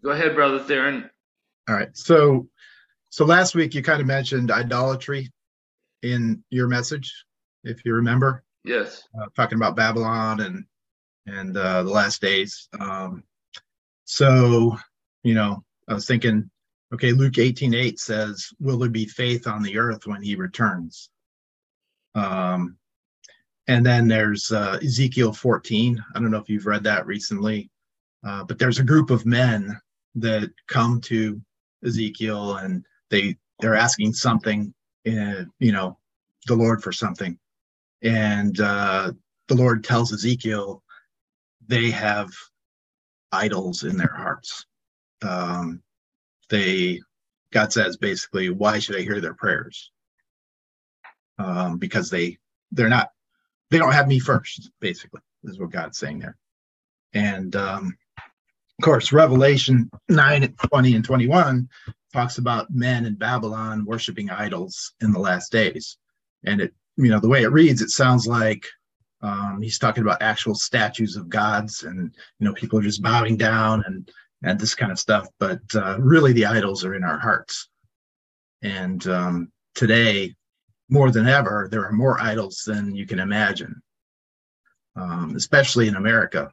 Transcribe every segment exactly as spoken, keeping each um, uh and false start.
Go ahead, Brother Theron. All right. So, so last week you kind of mentioned idolatry in your message, if you remember. Yes. Uh, talking about Babylon and and uh, the last days. Um, so, you know, I was thinking, okay, Luke eighteen eight says, "Will there be faith on the earth when he returns?" Um, and then there's uh, Ezekiel fourteen. I don't know if you've read that recently, uh, but there's a group of men that come to Ezekiel and they they're asking something, in, you know, the Lord for something, and uh, the Lord tells Ezekiel they have idols in their hearts. Um, they God says basically, why should I hear their prayers? Um, because they they're not they don't have me first. Basically, is what God's saying there. And um, of course, Revelation nine, twenty, and twenty-one talks about men in Babylon worshiping idols in the last days. And it, you know, the way it reads, it sounds like um, he's talking about actual statues of gods, and you know, people are just bowing down and and this kind of stuff. But uh, really, the idols are in our hearts. And um, today, more than ever, there are more idols than you can imagine, um, especially in America.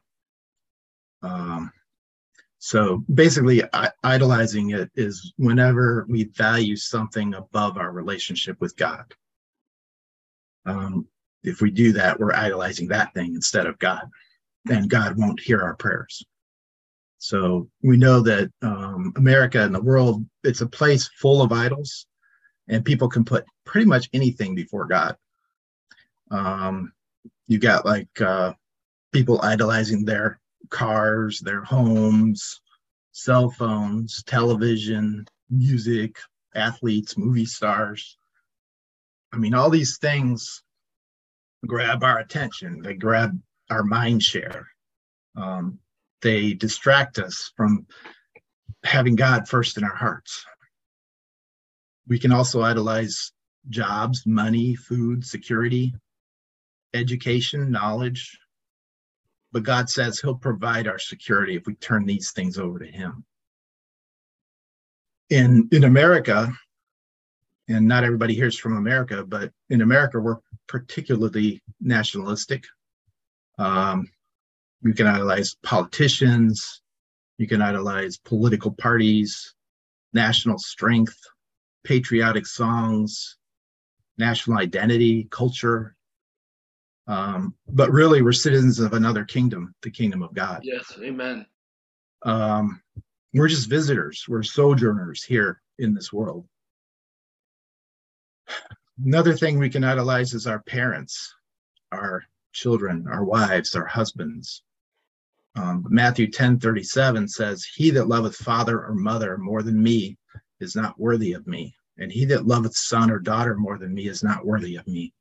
Um, so basically, I, idolizing it is whenever we value something above our relationship with God. Um, if we do that, we're idolizing that thing instead of God, and God won't hear our prayers. So we know that um, America and the world, it's a place full of idols, and people can put pretty much anything before God. Um, you got like uh, people idolizing their cars, their homes, cell phones, television, music, athletes, movie stars. I mean, all these things grab our attention. They grab our mind share. Um, they distract us from having God first in our hearts. We can also idolize jobs, money, food, security, education, knowledge. But God says he'll provide our security if we turn these things over to him. In, in America, and not everybody here is from America, but in America, we're particularly nationalistic. Um, you can idolize politicians, you can idolize political parties, national strength, patriotic songs, national identity, culture. Um, but really, we're citizens of another kingdom, the kingdom of God. Yes, amen. Um, we're just visitors. We're sojourners here in this world. Another thing we can idolize is our parents, our children, our wives, our husbands. Um, Matthew ten thirty-seven says, "He that loveth father or mother more than me is not worthy of me, and he that loveth son or daughter more than me is not worthy of me."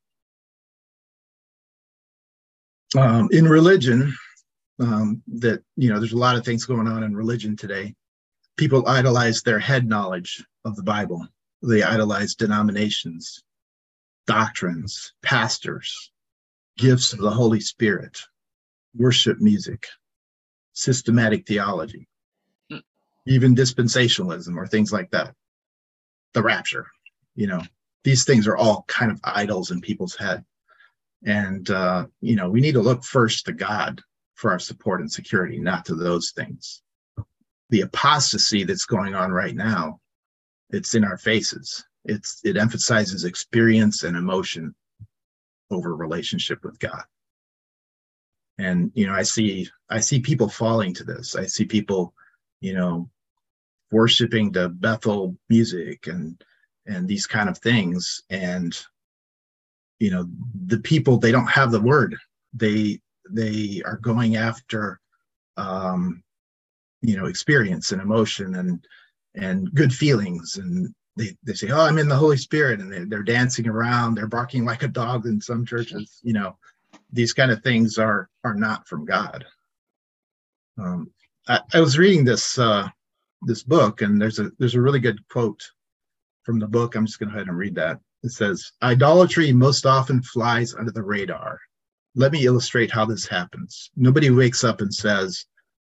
Um, in religion, um, that, you know, there's a lot of things going on in religion today. People idolize their head knowledge of the Bible. They idolize denominations, doctrines, pastors, gifts of the Holy Spirit, worship music, systematic theology, even dispensationalism or things like that. The rapture, you know, these things are all kind of idols in people's head. And, uh, you know, we need to look first to God for our support and security, not to those things. The apostasy that's going on right now, it's in our faces. It's it emphasizes experience and emotion over relationship with God. And, you know, I see I see people falling to this. I see people, you know, worshiping the Bethel music and and these kind of things. And, you know, the people, they don't have the word. They they are going after um, you know, experience and emotion and and good feelings. And they, they say, "Oh, I'm in the Holy Spirit," and they, they're dancing around, they're barking like a dog in some churches. You know, these kind of things are are not from God. Um, I, I was reading this uh, this book, and there's a there's a really good quote from the book. I'm just going to go ahead and read that. It says, "Idolatry most often flies under the radar. Let me illustrate how this happens. Nobody wakes up and says,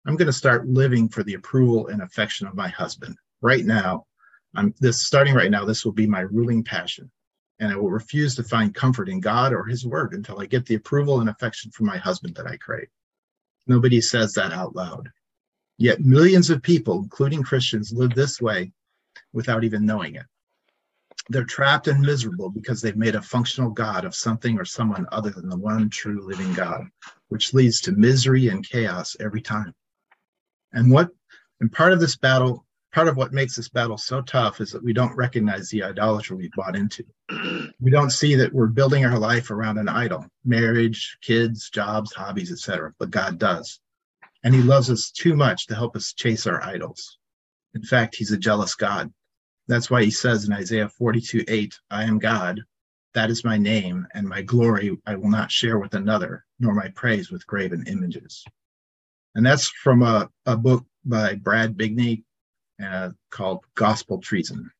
I'm going to start living for the approval and affection of my husband. Right now, I'm this starting right now, this will be my ruling passion. And I will refuse to find comfort in God or his word until I get the approval and affection from my husband that I crave. Nobody says that out loud. Yet millions of people, including Christians, live this way without even knowing it. They're trapped and miserable because they've made a functional God of something or someone other than the one true living God, which leads to misery and chaos every time. And what, and part of this battle, part of what makes this battle so tough is that we don't recognize the idolatry we've bought into. We don't see that we're building our life around an idol, marriage, kids, jobs, hobbies, et cetera. But God does. And he loves us too much to help us chase our idols. In fact, he's a jealous God. That's why he says in Isaiah forty-two eight, I am God, that is my name, and my glory I will not share with another, nor my praise with graven images. And that's from a, a book by Brad Bigney uh, called Gospel Treason.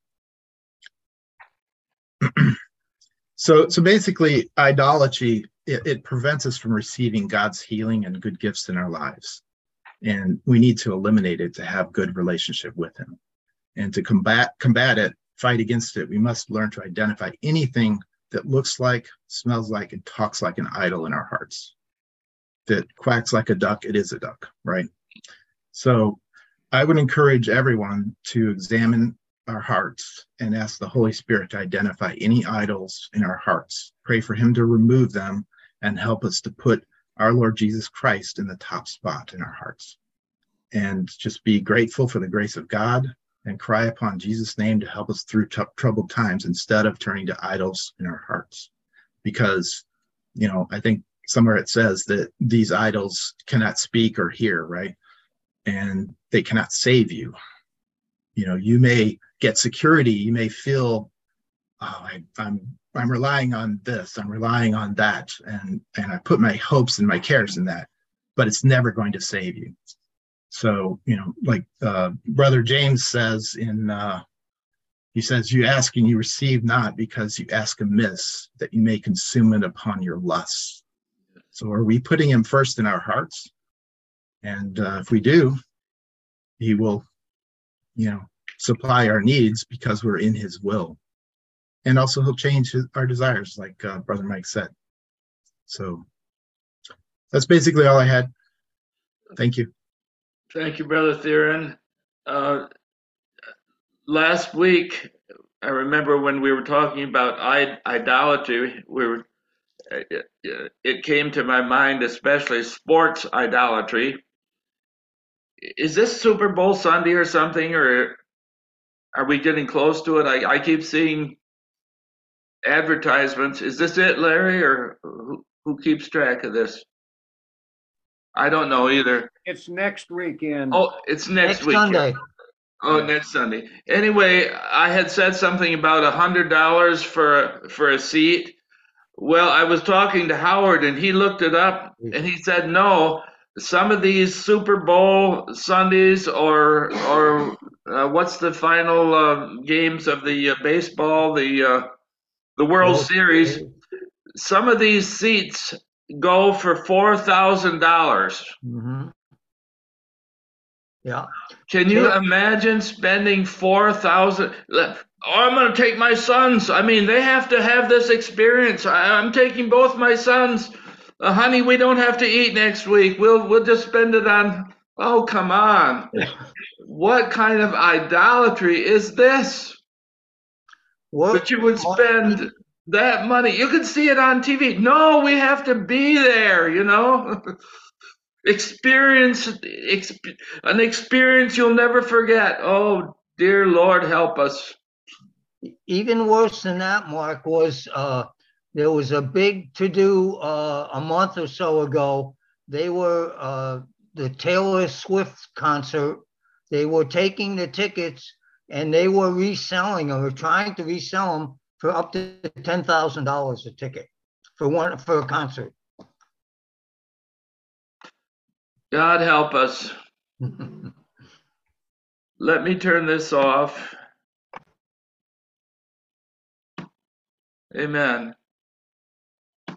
so, so basically, idolatry, it, it prevents us from receiving God's healing and good gifts in our lives. And we need to eliminate it to have good relationship with him. And to combat combat it, fight against it, we must learn to identify anything that looks like, smells like, and talks like an idol in our hearts. That quacks like a duck, it is a duck, right? So I would encourage everyone to examine our hearts and ask the Holy Spirit to identify any idols in our hearts. Pray for him to remove them and help us to put our Lord Jesus Christ in the top spot in our hearts. And just be grateful for the grace of God and cry upon Jesus' name to help us through t- troubled times instead of turning to idols in our hearts. Because, you know, I think somewhere it says that these idols cannot speak or hear, right? And they cannot save you. You know, you may get security. You may feel, oh, I, I'm I'm relying on this. I'm relying on that. And, and I put my hopes and my cares in that. But it's never going to save you. So, you know, like uh, Brother James says in, uh, he says, you ask and you receive not because you ask amiss, that you may consume it upon your lusts. So are we putting him first in our hearts? And uh, if we do, he will, you know, supply our needs because we're in his will. And also he'll change his, our desires, like uh, Brother Mike said. So that's basically all I had. Thank you. Thank you, Brother Theron. Uh, last week, I remember when we were talking about I- idolatry, we were, it, it came to my mind, especially sports idolatry. Is this Super Bowl Sunday or something, or are we getting close to it? I, I keep seeing advertisements. Is this it, Larry, or who, who keeps track of this? I don't know either. It's next weekend. Oh, it's next, Next week. Sunday. Oh, next Sunday. Anyway, I had said something about a hundred dollars for for a seat. Well, I was talking to Howard, and he looked it up, and he said no. Some of these Super Bowl Sundays, or or uh, what's the final uh, games of the uh, baseball, the uh, the World World Series? Series. Some of these seats go for four thousand dollars. Mm-hmm. Yeah. Can you Sure. imagine spending four thousand? Oh, I'm going to take my sons. I mean, they have to have this experience. I, I'm taking both my sons. Uh, honey, we don't have to eat next week. We'll we'll just spend it on. Oh, come on! What kind of idolatry is this? What, That you would spend that money? You could see it on T V. No, we have to be there. You know. Experience, exp- an experience you'll never forget. Oh, dear Lord, help us. even worse than that, Mark, was uh, there was a big to-do uh, a month or so ago. They were uh, the Taylor Swift concert. They were taking the tickets and they were reselling them or trying to resell them for up to ten thousand dollars a ticket for one for a concert. God help us. Let me turn this off. Amen.